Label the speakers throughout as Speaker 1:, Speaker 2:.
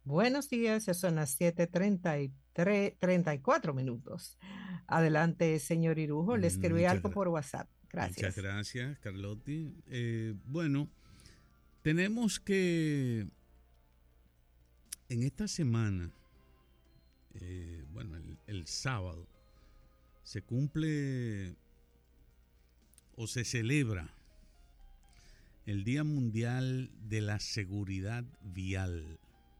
Speaker 1: Buenos días, ya son las 7:34. Adelante, señor Irujo, le escribí
Speaker 2: Muchas,
Speaker 1: algo por WhatsApp.
Speaker 2: muchas
Speaker 1: Gracias.
Speaker 2: gracias, Carlotti. Bueno, tenemos que en esta semana, bueno, el sábado, se cumple o se celebra el Día Mundial de la Seguridad Vial.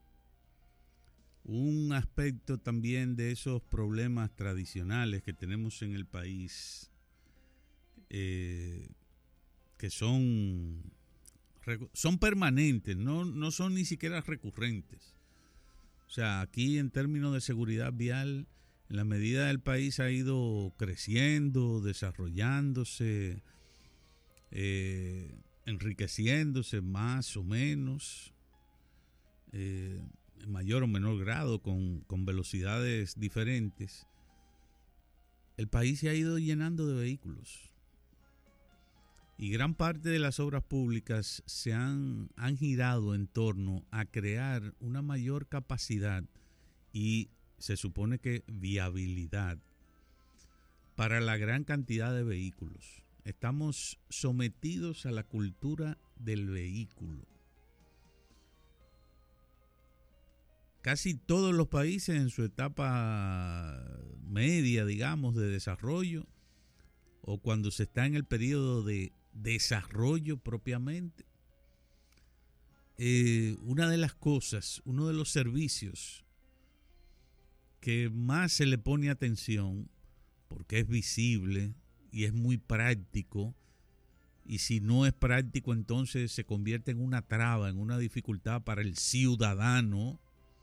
Speaker 2: Un aspecto también de esos problemas tradicionales que tenemos en el país, eh, que son permanentes, no son ni siquiera recurrentes. O sea, aquí en términos de seguridad vial, en la medida del país ha ido creciendo, desarrollándose, enriqueciéndose más o menos, en mayor o menor grado, con velocidades diferentes. El país se ha ido llenando de vehículos. Y gran parte de las obras públicas han girado en torno a crear una mayor capacidad y se supone que viabilidad para la gran cantidad de vehículos. Estamos sometidos a la cultura del vehículo. Casi todos los países en su etapa media, digamos, de desarrollo, o cuando se está en el periodo de desarrollo propiamente, una de las cosas, uno de los servicios que más se le pone atención, porque es visible y es muy práctico, y si no es práctico entonces se convierte en una traba, en una dificultad para el ciudadano,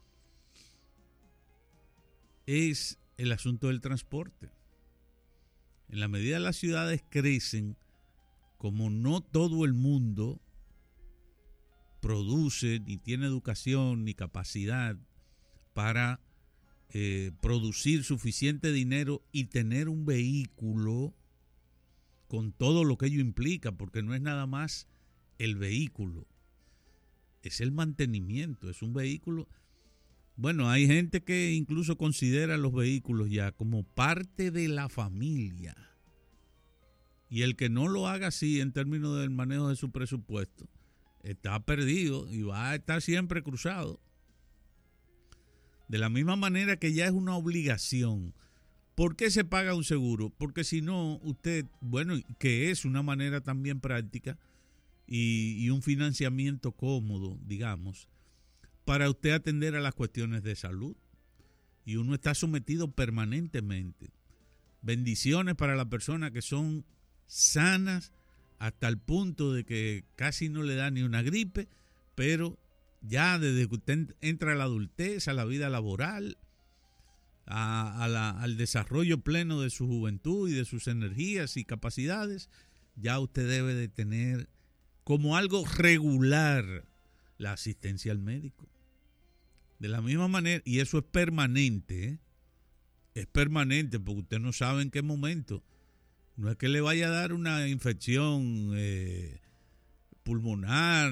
Speaker 2: es el asunto del transporte. En la medida que las ciudades crecen, como no todo el mundo produce, ni tiene educación, ni capacidad para producir suficiente dinero y tener un vehículo con todo lo que ello implica, porque no es nada más el vehículo, es el mantenimiento, es un vehículo. Bueno, hay gente que incluso considera los vehículos ya como parte de la familia. Y el que no lo haga así en términos del manejo de su presupuesto, está perdido y va a estar siempre cruzado. De la misma manera que ya es una obligación. ¿Por qué se paga un seguro? Porque si no, usted, bueno, que es una manera también práctica y un financiamiento cómodo, digamos, para usted atender a las cuestiones de salud. Y uno está sometido permanentemente. Bendiciones para las personas que son sanas hasta el punto de que casi no le da ni una gripe, pero ya desde que usted entra a la adultez, a la vida laboral, al desarrollo pleno de su juventud y de sus energías y capacidades, ya usted debe de tener como algo regular la asistencia al médico. De la misma manera, y eso es permanente, ¿eh? Es permanente porque usted no sabe en qué momento. No es que le vaya a dar una infección pulmonar,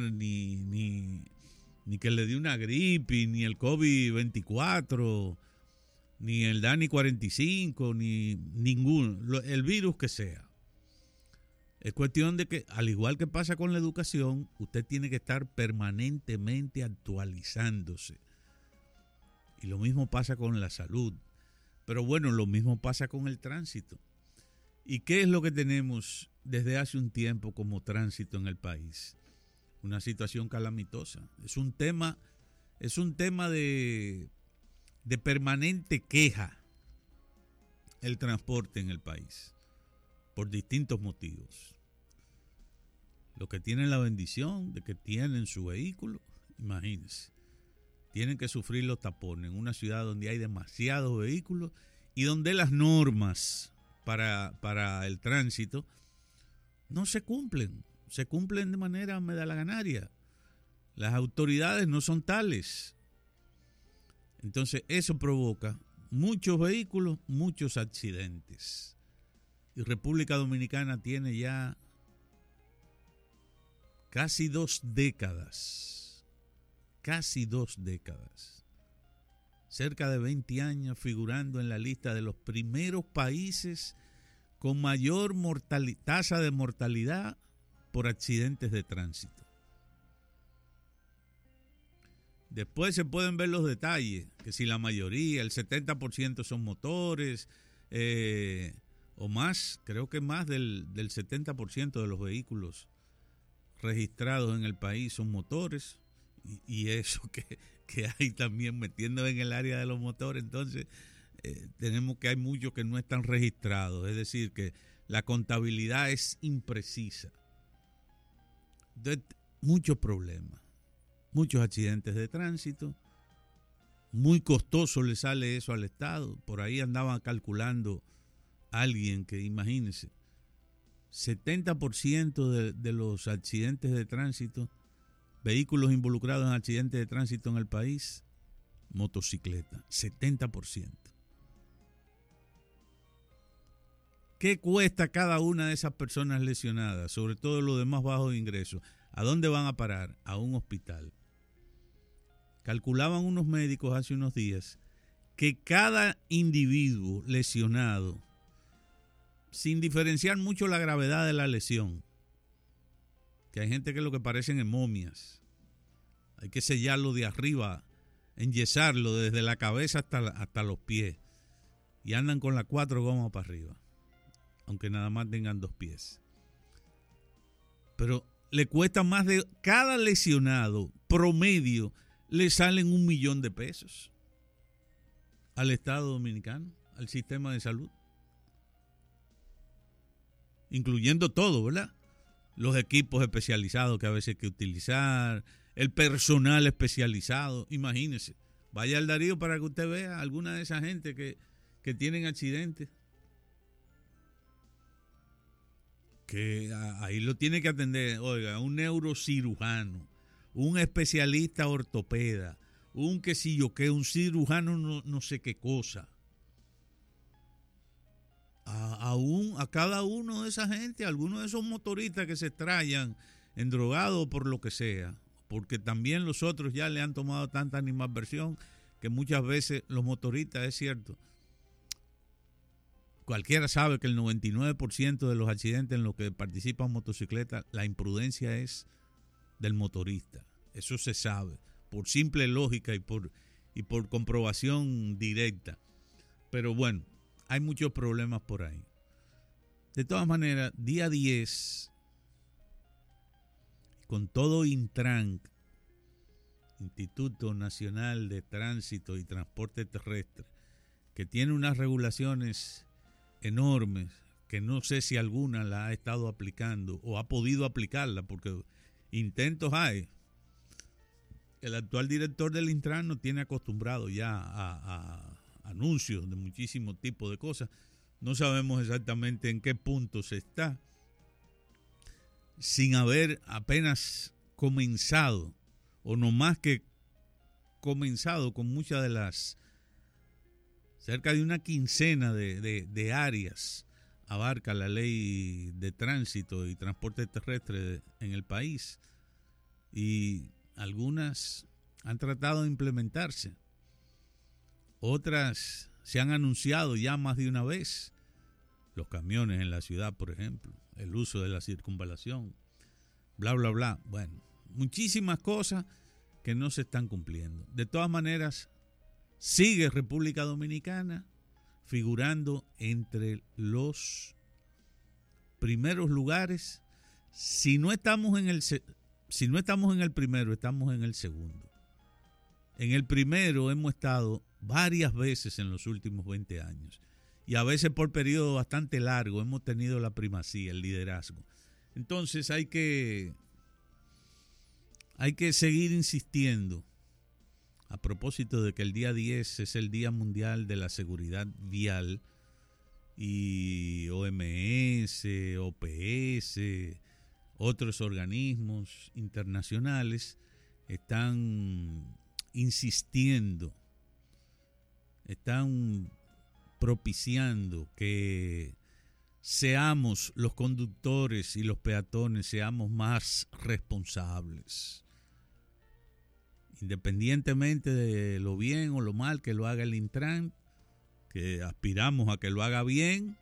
Speaker 2: ni que le dé una gripe, ni el COVID-24, ni el DANI 45, ni ninguno, el virus que sea. Es cuestión de que, al igual que pasa con la educación, usted tiene que estar permanentemente actualizándose. Y lo mismo pasa con la salud. Pero bueno, lo mismo pasa con el tránsito. ¿Y qué es lo que tenemos desde hace un tiempo como tránsito en el país? Una situación calamitosa. Es un tema de permanente queja el transporte en el país, por distintos motivos. Los que tienen la bendición de que tienen su vehículo, imagínense, tienen que sufrir los tapones en una ciudad donde hay demasiados vehículos y donde las normas para el tránsito no se cumplen de manera medalaganaria. Las autoridades no son tales. Entonces eso provoca muchos vehículos, muchos accidentes. Y República Dominicana tiene ya casi 2 décadas, casi 2 décadas. Cerca de 20 años figurando en la lista de los primeros países con mayor tasa de mortalidad por accidentes de tránsito. Después se pueden ver los detalles, que si la mayoría, el 70% son motores, o más, creo que más del 70% de los vehículos registrados en el país son motores, y eso que hay también metiendo en el área de los motores, entonces tenemos que hay muchos que no están registrados, es decir, que la contabilidad es imprecisa. Entonces, muchos problemas, muchos accidentes de tránsito, muy costoso le sale eso al Estado. Por ahí andaba calculando alguien que, imagínense, 70% de los accidentes de tránsito, vehículos involucrados en accidentes de tránsito en el país, motocicleta, 70%. ¿Qué cuesta cada una de esas personas lesionadas, sobre todo los de más bajos ingresos? ¿A dónde van a parar? A un hospital. Calculaban unos médicos hace unos días que cada individuo lesionado, sin diferenciar mucho la gravedad de la lesión, que hay gente que lo que parecen es momias, hay que sellarlo de arriba, enyesarlo desde la cabeza hasta los pies, y andan con las 4 gomas para arriba, aunque nada más tengan 2 pies. Pero le cuesta más de cada lesionado promedio, le salen $1 millón al Estado Dominicano, al sistema de salud, incluyendo todo, ¿verdad? Los equipos especializados que a veces hay que utilizar, el personal especializado. Imagínese, vaya al Darío para que usted vea alguna de esa gente que tienen accidentes, que ahí lo tiene que atender, oiga, un neurocirujano, un especialista ortopeda, un qué sé yo qué, un cirujano no sé qué cosa. A cada uno de esa gente, a algunos de esos motoristas que se extrayan endrogados por lo que sea, porque también los otros ya le han tomado tanta animadversión que muchas veces los motoristas, es cierto, cualquiera sabe que el 99% de los accidentes en los que participan motocicletas, la imprudencia es del motorista. Eso se sabe, por simple lógica y por comprobación directa. Pero bueno, hay muchos problemas por ahí. De todas maneras, día 10, con todo Intran, Instituto Nacional de Tránsito y Transporte Terrestre, que tiene unas regulaciones enormes, que no sé si alguna la ha estado aplicando o ha podido aplicarla, porque intentos hay. El actual director del Intran nos tiene acostumbrado ya a anuncios de muchísimos tipos de cosas. No sabemos exactamente en qué punto se está, sin haber apenas comenzado, o no más que comenzado con muchas de las, cerca de una quincena de áreas abarca la ley de tránsito y transporte terrestre en el país, y algunas han tratado de implementarse, otras se han anunciado ya más de una vez. Los camiones en la ciudad, por ejemplo, el uso de la circunvalación, bla, bla, bla. Bueno, muchísimas cosas que no se están cumpliendo. De todas maneras, sigue República Dominicana figurando entre los primeros lugares. Si no estamos en el primero, estamos en el segundo. En el primero hemos estado varias veces en los últimos 20 años. Y a veces por periodo bastante largo hemos tenido la primacía, el liderazgo. Entonces hay que seguir insistiendo, a propósito de que el día 10 es el Día Mundial de la Seguridad Vial, y OMS, OPS, otros organismos internacionales están insistiendo, están propiciando que seamos los conductores y los peatones, seamos más responsables. independientemente de lo bien o lo mal que lo haga el Intran, que aspiramos a que lo haga bien,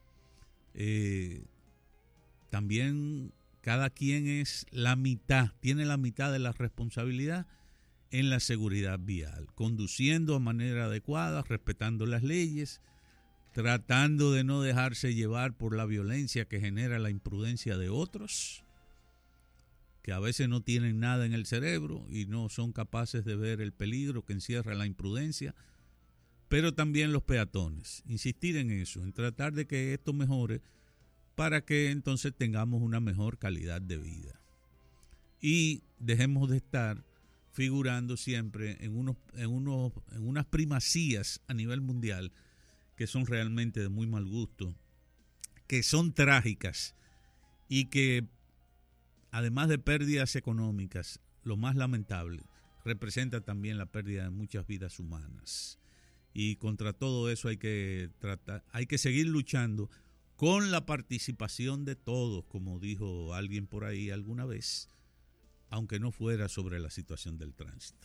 Speaker 2: también cada quien es la mitad, tiene la mitad de la responsabilidad en la seguridad vial, conduciendo de manera adecuada, respetando las leyes, tratando de no dejarse llevar por la violencia que genera la imprudencia de otros, que a veces no tienen nada en el cerebro y no son capaces de ver el peligro que encierra la imprudencia, pero también los peatones. Insistir en eso, en tratar de que esto mejore para que entonces tengamos una mejor calidad de vida. Y dejemos de estar figurando siempre en unas primacías a nivel mundial que son realmente de muy mal gusto, que son trágicas y que además de pérdidas económicas, lo más lamentable, representa también la pérdida de muchas vidas humanas. Y contra todo eso hay que seguir luchando con la participación de todos, como dijo alguien por ahí alguna vez, aunque no fuera sobre la situación del tránsito.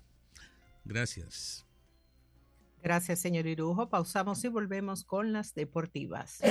Speaker 2: Gracias.
Speaker 1: Gracias, señor Irujo. Pausamos y volvemos con las deportivas.